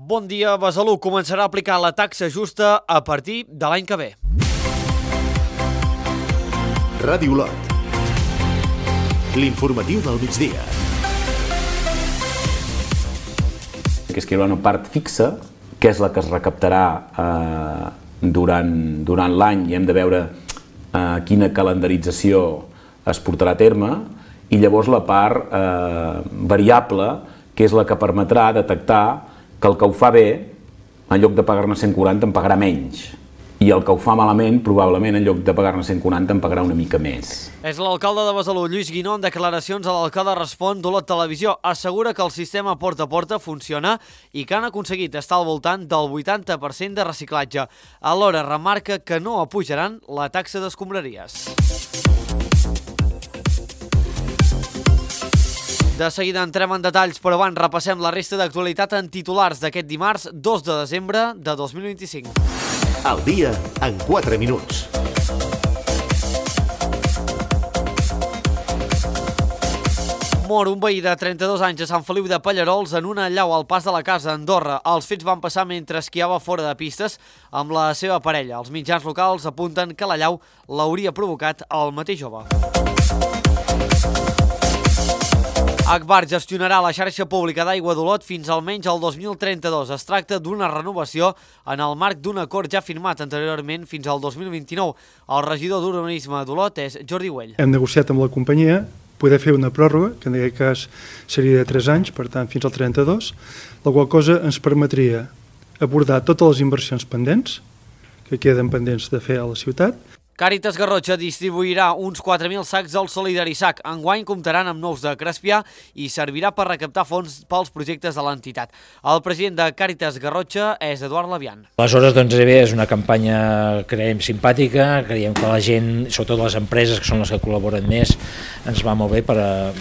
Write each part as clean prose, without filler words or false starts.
Bon dia, Besalú començarà a aplicar la taxa justa a partir de l'any que ve. Ràdio Lot. L'informatiu del migdia. Que és que hi haurà una part fixa, que és la que es recaptarà durant l'any, i hem de veure quina calendarització es portarà a terme, i llavors la part variable, que és la que permetrà detectar que el que ho fa bé, en lloc de pagar-ne 140, en pagarà menys. I el que ho fa malament, probablement, en lloc de pagar-ne 140, en pagarà una mica més. És l'alcalde de Besalú, Lluís Guinó, en declaracions a l'alcalde Respon d'Olot Televisió. Assegura que el sistema porta a porta funciona i que han aconseguit estar al voltant del 80% de reciclatge. Alhora remarca que no apujaran la taxa d'escombraries. De seguida entrem en detalls, però abans repassem la resta d'actualitat en titulars d'aquest dimarts 2 de desembre de 2025. El dia en 4 minuts. Mor un veí de 32 anys a Sant Feliu de Pallarols en una allau al pas de la casa a Andorra. Els fets van passar mentre esquiava fora de pistes amb la seva parella. Els mitjans locals apunten que l'allau l'hauria provocat el mateix jove. Agbar gestionarà la xarxa pública d'aigua d'Olot fins almenys al 2032. Es tracta d'una renovació en el marc d'un acord ja firmat anteriorment fins al 2029. El regidor d'Urbanisme d'Olot és Jordi Güell. Hem negociat amb la companyia poder fer una pròrroga, que en aquest cas seria de 3 anys, per tant fins al 32, la qual cosa ens permetria abordar totes les inversions pendents, que queden pendents de fer a la ciutat. Càritas Garrotxa distribuirà uns 4.000 sacs al Solidarisac. Enguany comptaran amb nous de Crespià i servirà per recaptar fons pels projectes de l'entitat. El president de Càritas Garrotxa és Eduard Labian. Aleshores, doncs, és una campanya, creiem, simpàtica, creiem que la gent, sobretot les empreses, que són les que col·laboren més, ens va molt bé per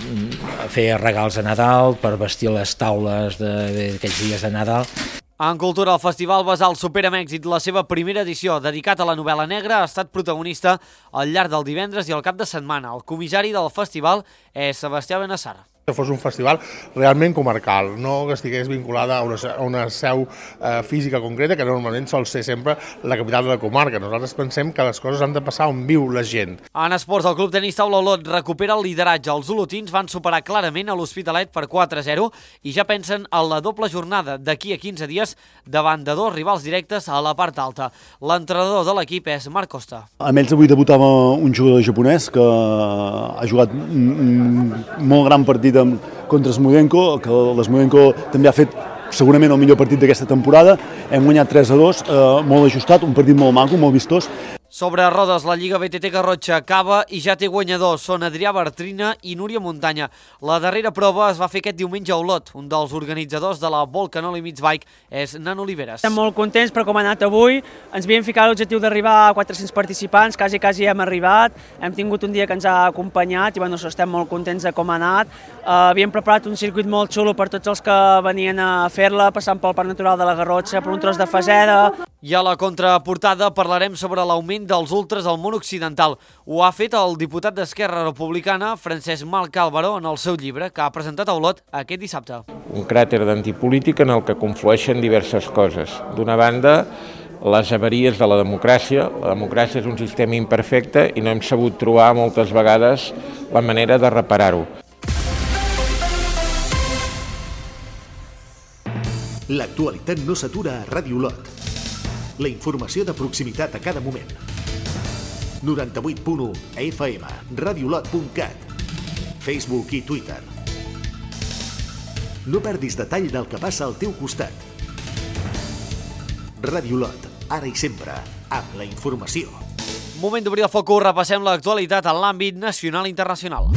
fer regals de Nadal, per vestir les taules d'aquells dies de Nadal. En cultura, el Festival Basal supera amb èxit la seva primera edició, dedicat a la novel·la negra, ha estat protagonista al llarg del divendres i el cap de setmana. El comissari del festival és Sebastià Benassar. Que fos un festival realment comarcal, no que estigués vinculada a una seu física concreta, que normalment sol ser sempre la capital de la comarca. Nosaltres pensem que les coses han de passar on viu la gent. En esports, el Club Tenis Taula Olot recupera el lideratge. Els olotins van superar clarament a l'Hospitalet per 4-0 i ja pensen en la doble jornada d'aquí a 15 dies davant de dos rivals directes a la part alta. L'entrenador de l'equip és Marc Costa. Amb ells avui debutava un jugador japonès que ha jugat un molt gran partit contra Smodenko, que l'Smodenko també ha fet segurament el millor partit d'aquesta temporada. Hem guanyat 3-2, molt ajustat, un partit molt maco, molt vistós. Sobre rodes, la Lliga BTT Garrotxa acaba i ja té guanyadors. Són Adrià Bartrina i Núria Muntanya. La darrera prova es va fer aquest diumenge a Olot. Un dels organitzadors de la Volcano Limits Bike és Nano Oliveres. Estem molt contents per com ha anat avui. Ens havíem ficat l'objectiu d'arribar a 400 participants, quasi hem arribat. Hem tingut un dia que ens ha acompanyat i estem molt contents de com ha anat. Havíem preparat un circuit molt xulo per tots els que venien a fer-la, passant pel Parc Natural de la Garrotxa, per un tros de faseda. I a la contraportada parlarem sobre l'augment dels ultres al món occidental. Ho ha fet el diputat d'Esquerra Republicana, Francesc Marc Álvaro, en el seu llibre, que ha presentat a Olot aquest dissabte. Un cràter d'antipolítica en el que conflueixen diverses coses. D'una banda, les avaries de la democràcia. La democràcia és un sistema imperfecte i no hem sabut trobar moltes vegades la manera de reparar-ho. L'actualitat no s'atura a Ràdio Lot. La informació de proximitat a cada moment. 98.1 FM, radiolot.cat, Facebook i Twitter. No perdis detall del que passa al teu costat. Ràdio Lot, ara i sempre, amb la informació. Moment d'obrir el focus, repassem l'actualitat en l'àmbit nacional i internacional.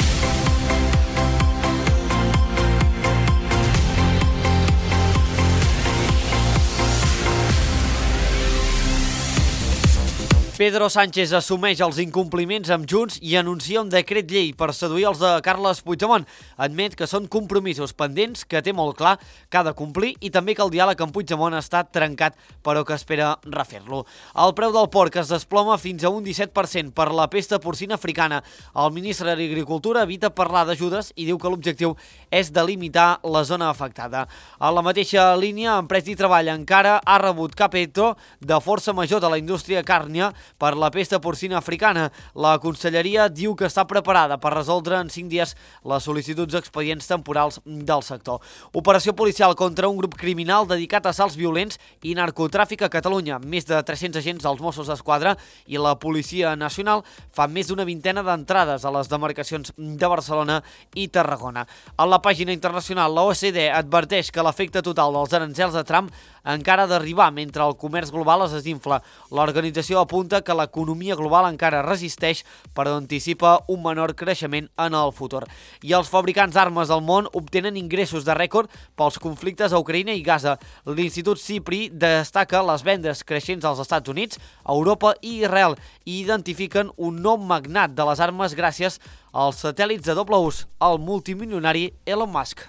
Pedro Sánchez assumeix els incompliments amb Junts i anuncia un decret llei per seduir els de Carles Puigdemont. Admet que són compromisos pendents que té molt clar que ha de complir i també que el diàleg amb Puigdemont ha estat trencat, però que espera refer-lo. El preu del porc es desploma fins a un 17% per la pesta porcina africana. El ministre d'Agricultura evita parlar d'ajudes i diu que l'objectiu és delimitar la zona afectada. A la mateixa línia, Empresa i Treball encara ha rebut cap ERTO de força major de la indústria càrnia per la pesta porcina africana. La Conselleria diu que està preparada per resoldre en 5 dies les sol·licituds d'expedients temporals del sector. Operació policial contra un grup criminal dedicat a assalts violents i narcotràfic a Catalunya. Més de 300 agents dels Mossos d'Esquadra i la Policia Nacional fan més d'una vintena d'entrades a les demarcacions de Barcelona i Tarragona. A la pàgina internacional, l'OCDE adverteix que l'efecte total dels aranzels de Trump encara ha d'arribar mentre el comerç global es desinfla. L'organització apunta que l'economia global encara resisteix, però anticipa un menor creixement en el futur. I els fabricants d'armes del món obtenen ingressos de rècord pels conflictes a Ucraïna i Gaza. L'Institut CIPRI destaca les vendes creixents als Estats Units, Europa i Israel i identifiquen un nou magnat de les armes gràcies als satèl·lits de doble ús, el multimilionari Elon Musk.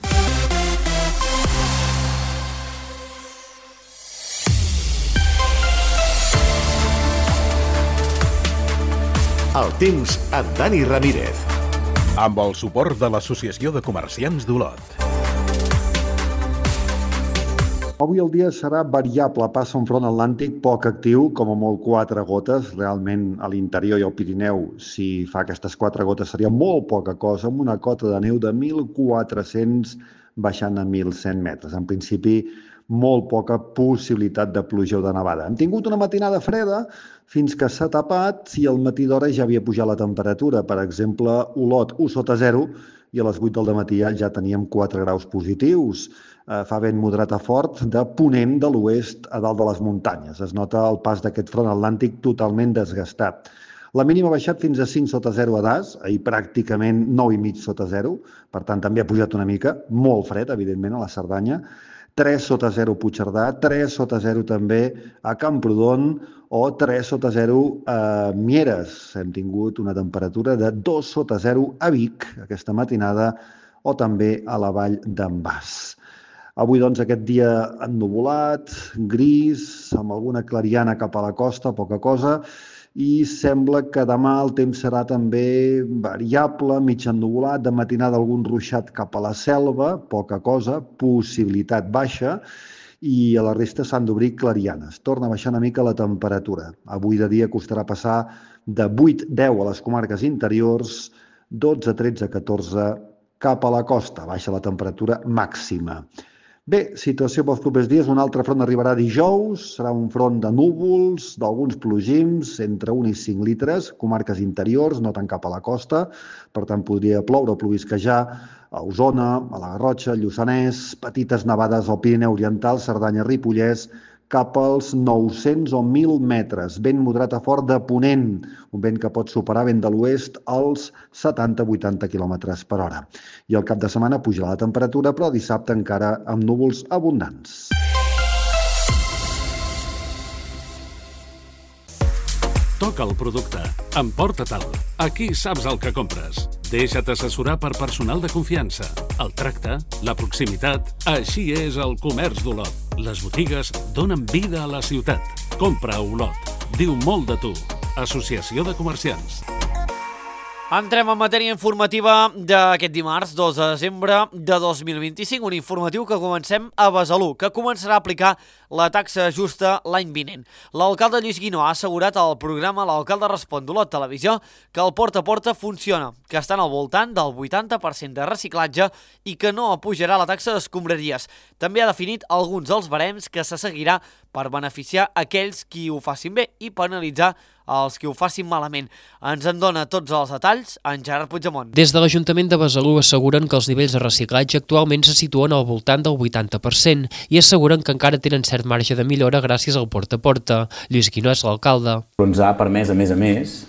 El temps amb Dani Ramírez. Amb el suport de l'Associació de Comerciants d'Olot. Avui el dia serà variable, passa un front atlàntic poc actiu, com a molt 4 gotes, realment a l'interior i al Pirineu, si fa aquestes 4 gotes seria molt poca cosa, amb una cota de neu de 1.400 baixant a 1.100 metres. En principi, molt poca possibilitat de pluja o de nevada. Hem tingut una matinada freda fins que s'ha tapat i al matí d'hora ja havia pujat la temperatura. Per exemple, Olot 1 sota 0 i a les 8 del matí ja teníem 4 graus positius. Fa vent moderat a fort de ponent de l'oest a dalt de les muntanyes. Es nota el pas d'aquest front atlàntic totalment desgastat. La mínima ha baixat fins a 5 sota 0 a Das, ahir pràcticament 9,5 sota 0, per tant també ha pujat una mica, molt fred, evidentment, a la Cerdanya. 3 sota 0 a Puigcerdà, 3 sota 0 també a Camprodon o 3 sota 0 a Mieres. Hem tingut una temperatura de 2 sota 0 a Vic aquesta matinada o també a la vall d'en Bas. Avui, doncs, aquest dia ennuvolat, gris, amb alguna clariana cap a la costa, poca cosa, i sembla que demà el temps serà també variable, mig ennuvolat, de matinada algun ruixat cap a la selva, poca cosa, possibilitat baixa, i a la resta s'han d'obrir clarianes. Torna a baixar una mica la temperatura. Avui de dia costarà passar de 8-10 a les comarques interiors, 12-13-14 cap a la costa. Baixa la temperatura màxima. Bé, situació pels propers dies. Un altre front arribarà dijous. Serà un front de núvols, d'alguns plogims, entre 1 i 5 litres, comarques interiors, no tant cap a la costa. Per tant, podria ploure o plovisquejar a Osona, a la Garrotxa, Lluçanès, petites nevades al Pirineu Oriental, Cerdanya, Ripollès, cap als 900 o 1.000 metres. Vent moderat a fort de ponent, un vent que pot superar vent de l'oest als 70-80 km per hora. I el cap de setmana pujarà la temperatura, però dissabte encara amb núvols abundants. Toca el producte. Emporta-te'l. Aquí saps el que compres. Deixa't assessorar per personal de confiança. El tracte, la proximitat, així és el comerç d'Olot. Les botigues donen vida a la ciutat. Compra a Olot. Diu molt de tu. Associació de Comerciants. Entrem en matèria informativa d'aquest dimarts, 2 de desembre de 2025, un informatiu que comencem a Besalú, que començarà a aplicar la taxa justa l'any vinent. L'alcalde Lluís Guinó ha assegurat al programa L'Alcalde Respon d'Olot Televisió que el porta a porta funciona, que estan al voltant del 80% de reciclatge i que no pujarà la taxa d'escombraries. També ha definit alguns dels barems que se seguirà per beneficiar aquells qui ho facin bé i penalitzar els qui ho facin malament. Ens en dona tots els detalls en Gerard Puigdemont. Des de l'Ajuntament de Besalú asseguren que els nivells de reciclatge actualment se situen al voltant del 80% i asseguren que encara tenen cert marge de millora gràcies al porta a porta. Lluís Guinó és l'alcalde. Ens ha permès, a més,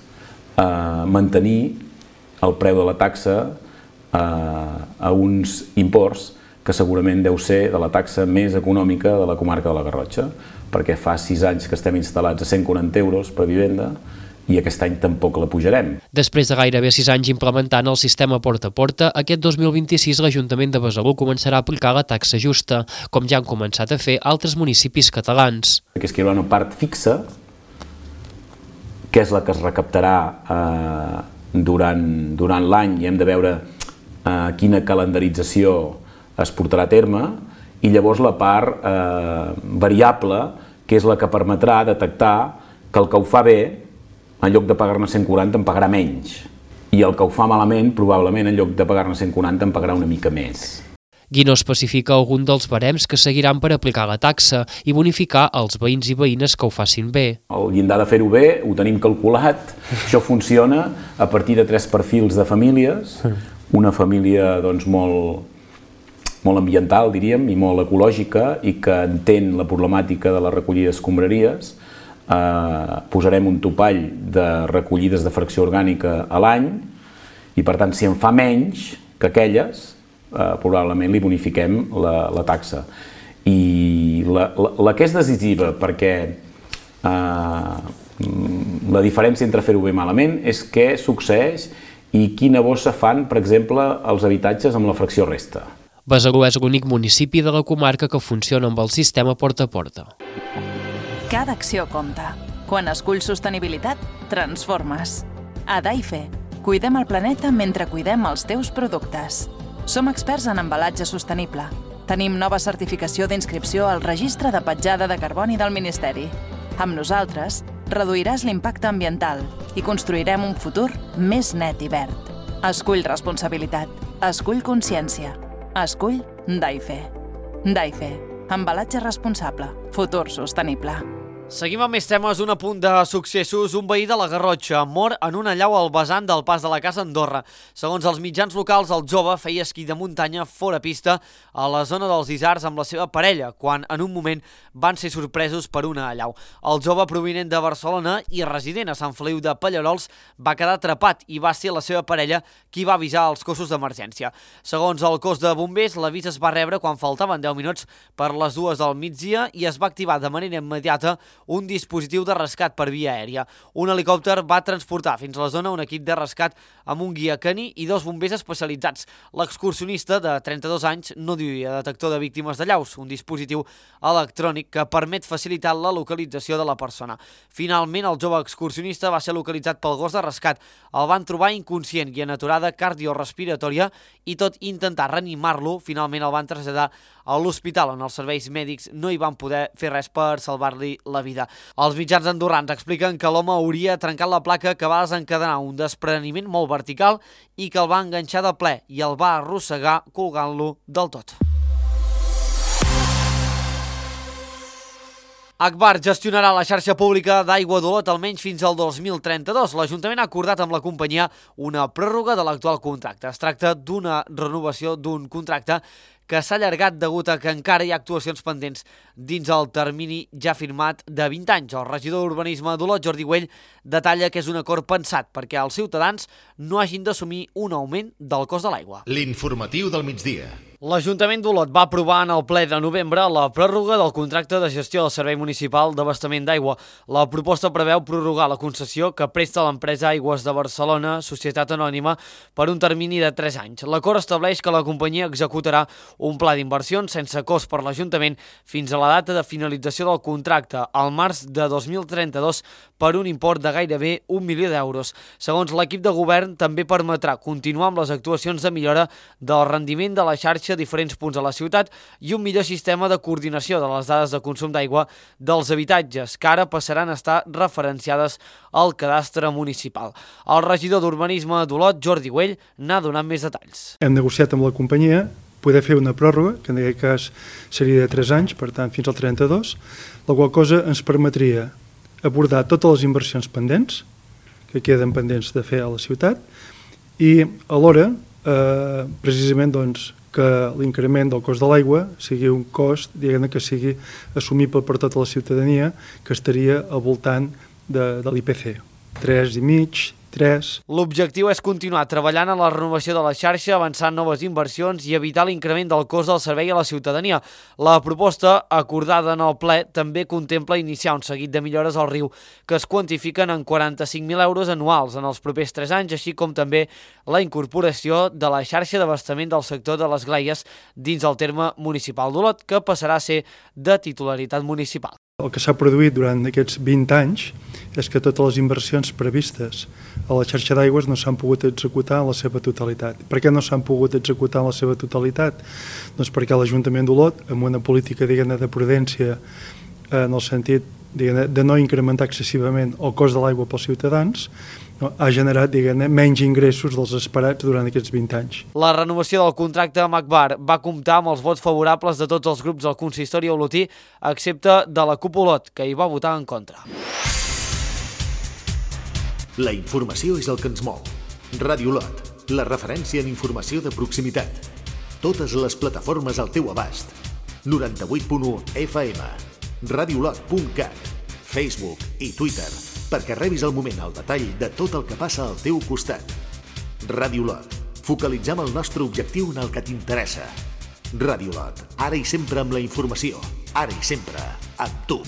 mantenir el preu de la taxa a uns imports que que segurament deu ser de la taxa més econòmica de la comarca de la Garrotxa, perquè fa 6 anys que estem instal·lats a 140 euros per vivenda i aquest any tampoc la pujarem. Després de gairebé 6 anys implementant el sistema porta a porta, aquest 2026 l'Ajuntament de Besalú començarà a aplicar la taxa justa, com ja han començat a fer altres municipis catalans. És que hi haurà una part fixa, que és la que es recaptarà durant l'any i hem de veure quina calendarització es portarà a terme, i llavors la part variable, que és la que permetrà detectar que el que ho fa bé, en lloc de pagar-ne 140 en pagarà menys, i el que ho fa malament, probablement en lloc de pagar-ne 140 en pagarà una mica més. Guinó especifica algun dels barems que seguiran per aplicar la taxa i bonificar els veïns i veïnes que ho facin bé. El llindar de fer-ho bé ho tenim calculat, això funciona a partir de 3 perfils de famílies, una família doncs, molt ambiental, diríem, i molt ecològica i que entén la problemàtica de la recollida d'escombraries. Posarem un topall de recollides de fracció orgànica a l'any i, per tant, si en fa menys que aquelles, probablement li bonifiquem la taxa. I la que és decisiva, perquè la diferència entre fer-ho bé i malament és què succeeix i quina bossa fan, per exemple, els habitatges amb la fracció resta. Besalú és l'únic municipi de la comarca que funciona amb el sistema porta a porta. Cada acció compta. Quan esculls sostenibilitat, transformes. A Daife, cuidem el planeta mentre cuidem els teus productes. Som experts en embalatge sostenible. Tenim nova certificació d'inscripció al Registre de Petjada de Carboni del Ministeri. Amb nosaltres, reduiràs l'impacte ambiental i construirem un futur més net i verd. Escull responsabilitat. Escull consciència. Escull Daife. Daife. Embalatge responsable. Futur sostenible. Seguim amb més temes, un apunt de successos. Un veí de la Garrotxa mor en una allau al vessant del Pas de la Casa Andorra. Segons els mitjans locals, el jove feia esquí de muntanya fora pista a la zona dels Isards amb la seva parella, quan en un moment van ser sorpresos per una allau. El jove provinent de Barcelona i resident a Sant Feliu de Pallerols va quedar atrapat i va ser la seva parella qui va avisar els cossos d'emergència. Segons el cos de bombers, l'avís es va rebre quan faltaven 10 minuts per les 2 del migdia i es va activar de manera immediata un dispositiu de rescat per via aèria. Un helicòpter va transportar fins a la zona un equip de rescat amb un guia cani i 2 bombers especialitzats. L'excursionista, de 32 anys, no duia detector de víctimes de llaus, un dispositiu electrònic que permet facilitar la localització de la persona. Finalment, el jove excursionista va ser localitzat pel gos de rescat. El van trobar inconscient i en aturada cardiorespiratòria i tot intentar reanimar-lo, finalment el van traslladar a l'hospital on els serveis mèdics no hi van poder fer res per salvar-li la vida. Els mitjans andorrans expliquen que l'home hauria trencat la placa que va desencadenar un despreniment molt vertical i que el va enganxar de ple i el va arrossegar colgant-lo del tot. Agbar gestionarà la xarxa pública d'aigua d'Olot almenys fins al 2032. L'Ajuntament ha acordat amb la companyia una pròrroga de l'actual contracte. Es tracta d'una renovació d'un contracte que s'ha allargat degut a que encara hi ha actuacions pendents dins el termini ja firmat de 20 anys. El regidor d'Urbanisme d'Olot, Jordi Güell, detalla que és un acord pensat perquè els ciutadans no hagin d'assumir un augment del cost de l'aigua. L'informatiu del migdia. L'Ajuntament d'Olot va aprovar en el ple de novembre la pròrroga del contracte de gestió del Servei Municipal d'Abastament d'Aigua. La proposta preveu prorrogar la concessió que presta l'empresa Aigües de Barcelona, Societat Anònima, per un termini de 3 anys. L'acord estableix que la companyia executarà un pla d'inversions sense cost per l'Ajuntament fins a la data de finalització del contracte, al març de 2032, per un import de gairebé 1 milió d'euros. Segons l'equip de govern, també permetrà continuar amb les actuacions de millora del rendiment de la xarxa a diferents punts de la ciutat i un millor sistema de coordinació de les dades de consum d'aigua dels habitatges, que ara passaran a estar referenciades al cadastre municipal. El regidor d'Urbanisme d'Olot, Jordi Güell, n'ha donat més detalls. Hem negociat amb la companyia poder fer una pròrroga, que en aquest cas seria de 3 anys, per tant fins al 32, la qual cosa ens permetria abordar totes les inversions pendents, que queden pendents de fer a la ciutat, i alhora, precisament, doncs, que l'increment del cost de l'aigua sigui un cost, diguem-ne, que sigui assumible per tota la ciutadania, que estaria al voltant de l'IPC, 3,5, 3. L'objectiu és continuar treballant en la renovació de la xarxa, avançar en noves inversions i evitar l'increment del cost del servei a la ciutadania. La proposta, acordada en el ple, també contempla iniciar un seguit de millores al riu que es quantifiquen en 45.000 euros anuals en els propers 3 anys, així com també la incorporació de la xarxa d'abastament del sector de les Glaies dins el terme municipal d'Olot, que passarà a ser de titularitat municipal. El que s'ha produït durant aquests 20 anys és que totes les inversions previstes a la xarxa d'aigües no s'han pogut executar en la seva totalitat. Per què no s'han pogut executar en la seva totalitat? Doncs perquè l'Ajuntament d'Olot, amb una política de prudència en el sentit de no incrementar excessivament el cost de l'aigua pels ciutadans, ha generat menys ingressos dels esperats durant aquests 20 anys. La renovació del contracte amb Agbar va comptar amb els vots favorables de tots els grups del consistori olotí, excepte de la CUP Olot, que hi va votar en contra. La informació és el que ens mou. Ràdio Olot, la referència en informació de proximitat. Totes les plataformes al teu abast. 98.1 FM, radiolot.cat, Facebook i Twitter, perquè rebis al moment el detall de tot el que passa al teu costat. Ràdio Olot. Focalitzem el nostre objectiu en el que t'interessa. Ràdio Olot. Ara i sempre amb la informació. Ara i sempre amb tu.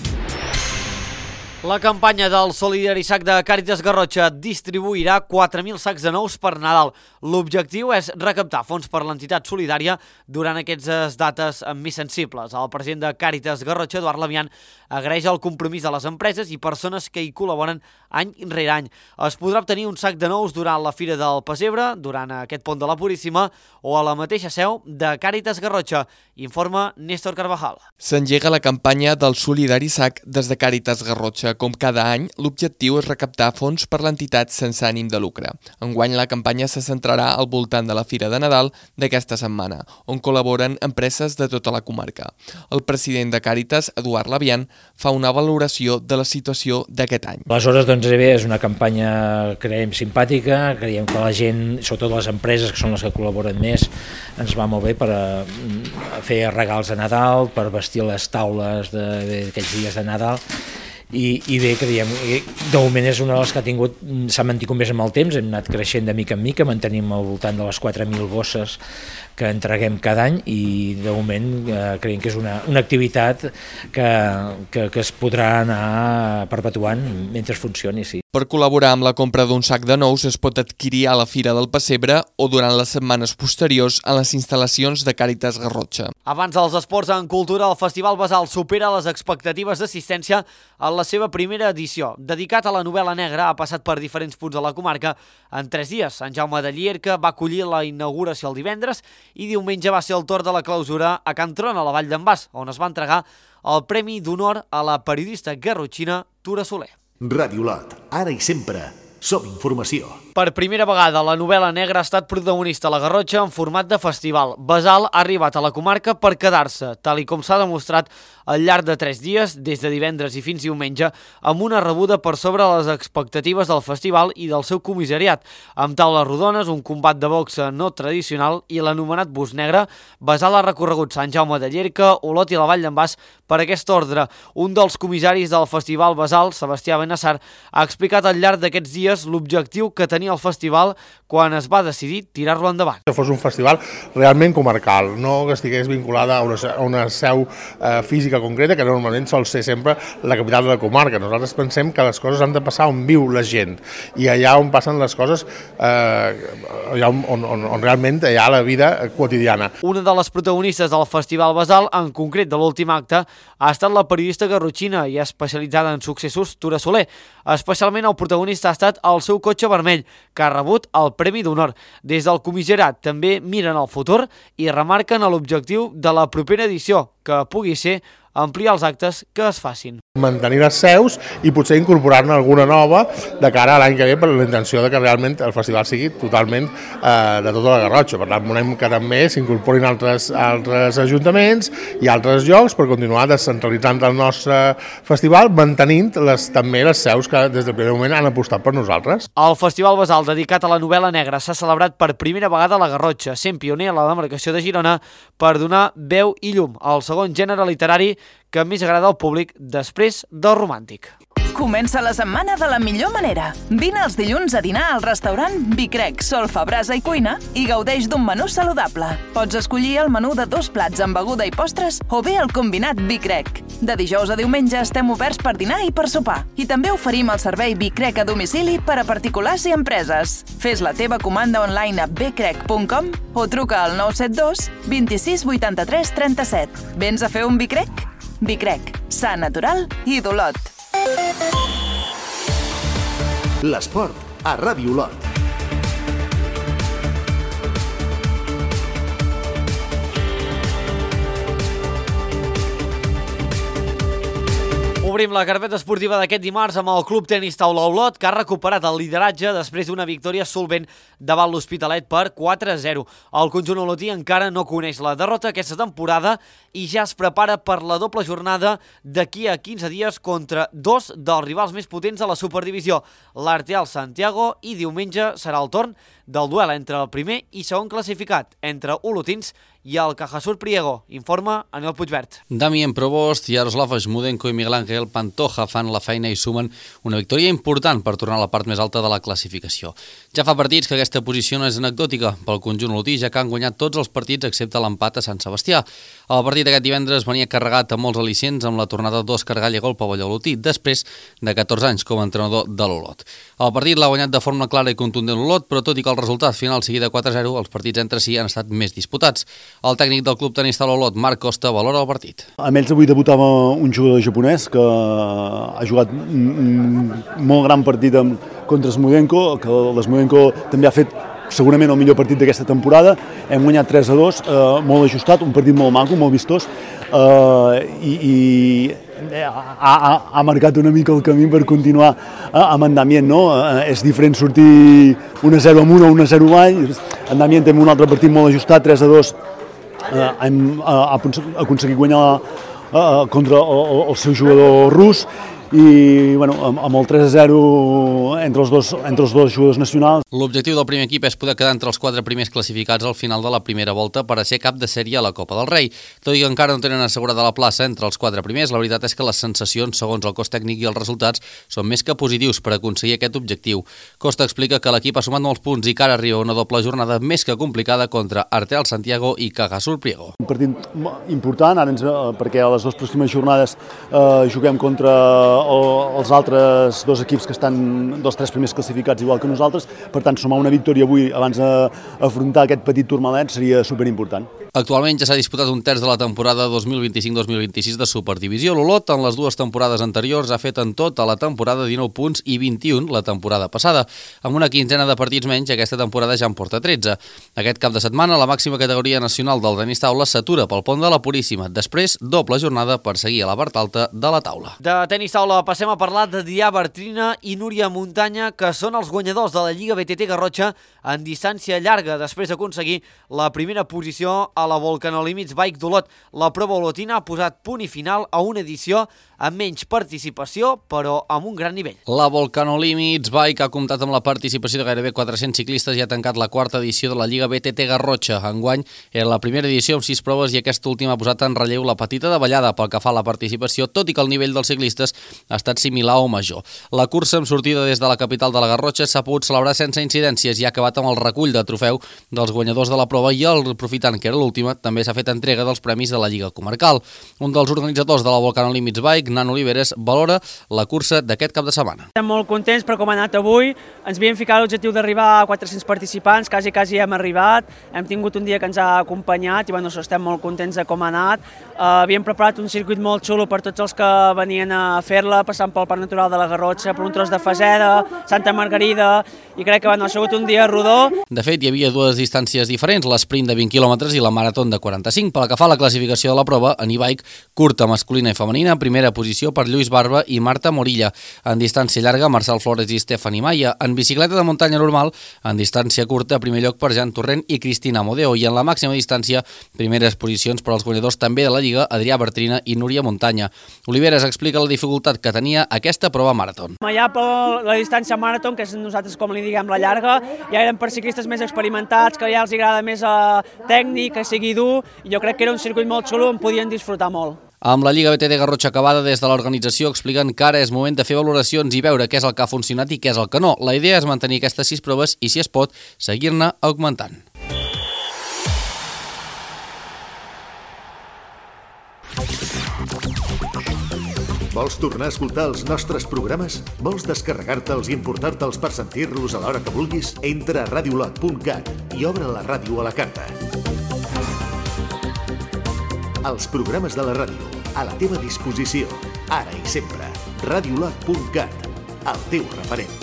La campanya del Solidari Sac de Càritas Garrotxa distribuirà 4.000 sacs de nous per Nadal. L'objectiu és recaptar fons per l'entitat solidària durant aquestes dates més sensibles. El president de Càritas Garrotxa, Eduard Labian, agraeix el compromís de les empreses i persones que hi col·laboren any rere any. Es podrà obtenir un sac de nous durant la Fira del Pessebre, durant aquest pont de la Puríssima o a la mateixa seu de Càritas Garrotxa, informa Néstor Carvajal. S'engega la campanya del Solidari Sac des de Càritas Garrotxa. Com cada any, l'objectiu és recaptar fons per l'entitat sense ànim de lucre. Enguany, la campanya se centrarà al voltant de la Fira de Nadal d'aquesta setmana, on col·laboren empreses de tota la comarca. El president de Càritas, Eduard Labian, fa una valoració de la situació d'aquest any. Aleshores, doncs, és una campanya, creiem, simpàtica, creiem que la gent, sobretot les empreses, que són les que col·laboren més, ens va molt bé per fer regals de Nadal, per vestir les taules d'aquells dies de Nadal, i bé, creiem, de moment és una de les que s'ha mantingut més amb el temps, hem anat creixent de mica en mica, mantenim al voltant de les 4.000 bosses que entreguem cada any i de moment creiem que és una activitat que es podrà anar perpetuant mentre funcioni, sí. Per col·laborar amb la compra d'un sac de nous es pot adquirir a la Fira del Pessebre o durant les setmanes posteriors a les instal·lacions de Càritas Garrotxa. Abans dels esports en cultura, el Festival Basal supera les expectatives d'assistència en la seva primera edició. Dedicat a la novel·la negra, ha passat per diferents punts de la comarca en 3 dies. Sant Jaume de Llierca va acollir la inauguració el divendres i diumenge va ser el torn de la clausura a Can Tron, a la Vall d'en Bas, on es va entregar el Premi d'Honor a la periodista garrotxina Tura Soler. Ràdio Olot, ara i sempre, som informació. Per primera vegada, la novel·la negra ha estat protagonista a la Garrotxa en format de festival. Basal ha arribat a la comarca per quedar-se, tal i com s'ha demostrat al llarg de 3 dies, des de divendres i fins diumenge, amb una rebuda per sobre les expectatives del festival i del seu comissariat. Amb taules rodones, un combat de boxa no tradicional i l'anomenat bus negre, Basal ha recorregut Sant Jaume de Llierca, Olot i la Vall d'en Bas per aquest ordre. Un dels comissaris del festival Basal, Sebastià Benassar, ha explicat al llarg d'aquests dies l'objectiu que tenia el festival quan es va decidir tirar-lo endavant. Que fos un festival realment comarcal, no que estigués vinculada a una seu física concreta, que normalment sol ser sempre la capital de la comarca. Nosaltres pensem que les coses han de passar on viu la gent, i allà on passen les coses, allà on realment hi ha la vida quotidiana. Una de les protagonistes del Festival Basal, en concret de l'últim acte, ha estat la periodista garrotxina i especialitzada en successos Tura Soler. Especialment el protagonista ha estat el seu cotxe vermell, que ha rebut el Premi d'Honor. Des del comissariat també miren el futur i remarquen l'objectiu de la propera edició, que pugui ser ampliar els actes que es facin. Mantenir les seus i potser incorporar-ne alguna nova de cara a l'any que ve, per la intenció de que realment el festival sigui totalment de tota la Garrotxa. Per tant, volem que també s'incorporin altres ajuntaments i altres llocs per continuar descentralitzant el nostre festival, mantenint també les seus que des del primer moment han apostat per nosaltres. El Festival Basal dedicat a la novel·la negra s'ha celebrat per primera vegada a la Garrotxa, sent pioner a la demarcació de Girona per donar veu i llum al segon gènere literari que més agrada al públic després del romàntic. Comença la setmana de la millor manera. Vine els dilluns a dinar al restaurant Bicrec, Solfa, Brasa i Cuina i gaudeix d'un menú saludable. Pots escollir el menú de 2 plats amb beguda i postres o bé el combinat Bicrec. De dijous a diumenge estem oberts per dinar i per sopar. I també oferim el servei Bicrec a domicili per a particulars i empreses. Fes la teva comanda online a bcrec.com o truca al 972 26 83 37. Vens a fer un Bicrec? Bicrec, sa, natural i d'Olot. L'esport a Ràdio Olot. Obrim la carpeta esportiva d'aquest dimarts amb el Club Tenis Taula Olot, que ha recuperat el lideratge després d'una victòria solvent davant l'Hospitalet per 4-0. El conjunt olotí encara no coneix la derrota aquesta temporada i ja es prepara per la doble jornada d'aquí a 15 dies contra 2 dels rivals més potents de la Superdivisió, l'Arteal Santiago, i diumenge serà el torn del duel entre el primer i segon classificat, entre olotins i el Cajasur Priego, informa Anel Puigvert. Damien Provost, Yaroslav Smudenko i Miguel Ángel Pantoja fan la feina i sumen una victòria important per tornar a la part més alta de la classificació. Ja fa partits que aquesta posició no és anecdòtica pel conjunt olotí, ja que han guanyat tots els partits excepte l'empat a Sant Sebastià. El partit d'aquest divendres venia carregat amb molts al·licients amb la tornada d'Òscar Gallego al pavelló olotí, després de 14 anys com a entrenador de l'Olot. El partit l'ha guanyat de forma clara i contundent l'Olot, però tot i que el resultat final sigui de 4-0, els partits entre si han estat més disputats. El tècnic del Club Tenis Taula Olot, Marc Costa, valora el partit. Amb ells avui debutava un jugador japonès que ha jugat un molt gran partit contra Smudenko, que l'Smudenko també ha fet segurament el millor partit d'aquesta temporada. Hem guanyat 3-2, molt ajustat, un partit molt maco, molt vistós, i ha marcat una mica el camí per continuar amb en Damien, no? És diferent sortir 1-0 amunt o 1-0 avall. En Damien té un altre partit molt ajustat, 3-2, hem aconseguit guanyar contra el seu jugador rus, i bueno, amb el 3-0 entre els dos jugadors nacionals. L'objectiu del primer equip és poder quedar entre els 4 primers classificats al final de la primera volta per a ser cap de sèrie a la Copa del Rei. Tot i que encara no tenen assegurada la plaça entre els 4 primers, la veritat és que les sensacions, segons el cos tècnic i els resultats, són més que positius per aconseguir aquest objectiu. Costa explica que l'equip ha sumat molts punts i que ara arriba una doble jornada més que complicada contra Arteal Santiago i Cajasur Priego. Un partit important, perquè a les 2 pròximes jornades juguem contra els altres 2 equips que estan dels 3 primers classificats igual que nosaltres. Per tant, sumar una victòria avui abans d'afrontar aquest petit turmalet seria superimportant. Actualment ja s'ha disputat un terç de la temporada 2025-2026 de Superdivisió. L'Olot, en les 2 temporades anteriors, ha fet en tot a la temporada 19 punts i 21 la temporada passada. Amb una quinzena de partits menys, aquesta temporada ja en porta 13. Aquest cap de setmana, la màxima categoria nacional del tenis taula s'atura pel pont de la Puríssima. Després, doble jornada per seguir a la part alta de la taula. De tenis taula passem a parlar de Adrià Bartrina i Núria Muntanya, que són els guanyadors de la Lliga BTT Garrotxa en distància llarga, després d'aconseguir la primera posició a la Volcano Limits Bike d'Olot. La prova olotina ha posat punt i final a una edició amb menys participació, però amb un gran nivell. La Volcano Limits Bike ha comptat amb la participació de gairebé 400 ciclistes i ha tancat la 4ª edició de la Lliga BTT Garrotxa. Enguany era la primera edició amb 6 proves i aquesta última ha posat en relleu la petita davallada pel que fa a la participació, tot i que el nivell dels ciclistes ha estat similar o major. La cursa amb sortida des de la capital de la Garrotxa s'ha pogut celebrar sense incidències i ha acabat amb el recull de trofeu dels guanyadors de la prova i el aprofitant que era l'última també s'ha fet entrega dels premis de la Lliga Comarcal. Un dels organitzadors de la Volcano Limits Bike, Nano Oliveres, valora la cursa d'aquest cap de setmana. Estem molt contents per com ha anat avui. Ens havíem ficat l'objectiu d'arribar a 400 participants, quasi hem arribat. Hem tingut un dia que ens ha acompanyat i estem molt contents de com ha anat. Havíem preparat un circuit molt xulo per tots els que venien a fer-la, passant pel Parc Natural de la Garrotxa, per un tros de Faseda, Santa Margarida, i crec que ha sigut un dia rodó. De fet, hi havia 2 distàncies diferents, l'esprint de 20 quilòmetres i la marató de 45. Pel que fa a la classificació de la prova, en e-bike, curta masculina i femenina, primera posició per Lluís Barba i Marta Morilla. En distància llarga, Marcel Flores i Estefani Maia. En bicicleta de muntanya normal, en distància curta, primer lloc per Jan Torrent i Cristina Modeo. I en la màxima distància, primeres posicions per als guanyadors també de la Lliga, Adrià Bartrina i Núria Muntanya. Oliveres explica la dificultat que tenia aquesta prova marató. Ja per la distància marató, que és nosaltres com li diguem la llarga, ja eren per ciclistes més experimentats, que ja els agrada més tècnic, que sigui dur, i jo crec que era un circuit molt xulo on podien disfrutar molt. Amb la Lliga BTT Garrotxa acabada, des de l'organització expliquen que ara és moment de fer valoracions i veure què és el que ha funcionat i què és el que no. La idea és mantenir aquestes 6 proves i, si es pot, seguir-ne augmentant. Vols tornar a escoltar els nostres programes? Vols descarregar-te'ls i emportar-te'ls per sentir-los a l'hora que vulguis? Entra a radiolot.cat i obre la ràdio a la carta. Els programes de la ràdio, a la teva disposició, ara i sempre. Radiolot.cat, el teu referent.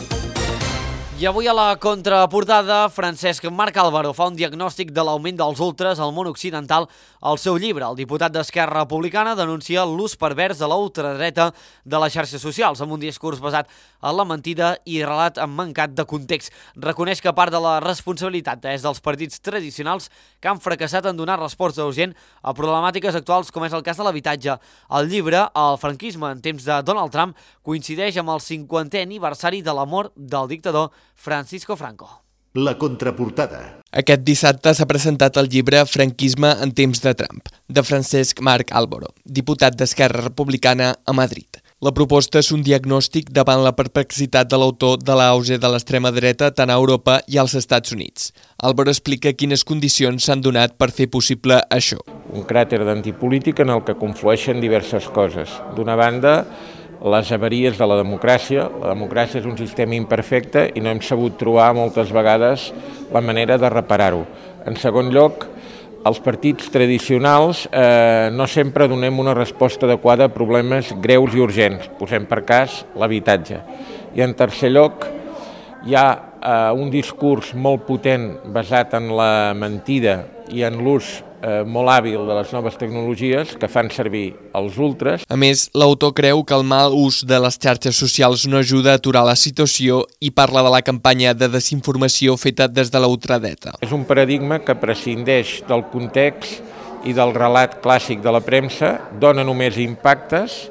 I avui a la contraportada, Francesc Marc Álvaro fa un diagnòstic de l'augment dels ultres al món occidental al seu llibre. El diputat d'Esquerra Republicana denuncia l'ús pervers de la ultradreta de les xarxes socials, amb un discurs basat en la mentida i relat mancat de context. Reconeix que part de la responsabilitat és dels partits tradicionals que han fracassat en donar resposta urgent a problemàtiques actuals com és el cas de l'habitatge. El llibre, El franquisme en temps de Donald Trump, coincideix amb el 50è aniversari de la mort del dictador Francisco Franco. La contraportada. Aquest dissabte s'ha presentat el llibre Franquisme en temps de Trump, de Francesc Marc Álvaro, diputat d'Esquerra Republicana a Madrid. La proposta és un diagnòstic davant la perplexitat de l'autor de l'auge de l'extrema dreta tant a Europa i als Estats Units. Álvaro explica quines condicions s'han donat per fer possible això. Un cràter d'antipolítica en el que conflueixen diverses coses. D'una banda, les avaries de la democràcia. La democràcia és un sistema imperfecte i no hem sabut trobar moltes vegades la manera de reparar-ho. En segon lloc, els partits tradicionals no sempre donem una resposta adequada a problemes greus i urgents. Posem per cas l'habitatge. I en tercer lloc, hi ha un discurs molt potent basat en la mentida i en l'ús molt hàbil de les noves tecnologies que fan servir els ultres. A més, l'autor creu que el mal ús de les xarxes socials no ajuda a aturar la situació i parla de la campanya de desinformació feta des de la ultradreta. És un paradigma que prescindeix del context i del relat clàssic de la premsa, dona només impactes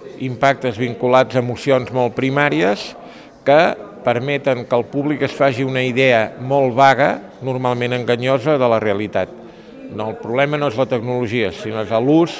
vinculats a emocions molt primàries que permeten que el públic es faci una idea molt vaga, normalment enganyosa, de la realitat. No, el problema no és la tecnologia, sinó és l'ús,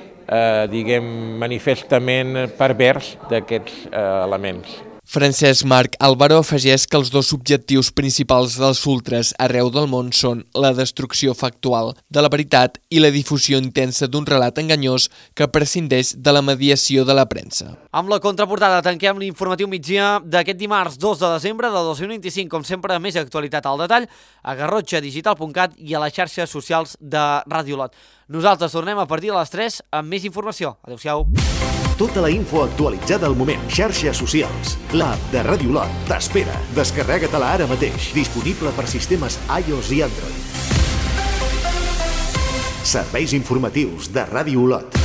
manifestament pervers d'aquests elements. Francesc Marc Álvaro afegeix que els dos objectius principals dels ultres arreu del món són la destrucció factual de la veritat i la difusió intensa d'un relat enganyós que prescindeix de la mediació de la premsa. Amb la contraportada tanquem l'informatiu migdia d'aquest dimarts 2 de desembre de 2025. Com sempre, més actualitat al detall a garrotxadigital.cat i a les xarxes socials de Ràdio Lot. Nosaltres tornem a partir de les 3 amb més informació. Adéu-siau. Tota la info actualitzada al moment. Xarxes socials. L'app de Ràdio Lot t'espera. Descarrega-te-la ara mateix. Disponible per sistemes iOS i Android. Serveis informatius de Ràdio Lot.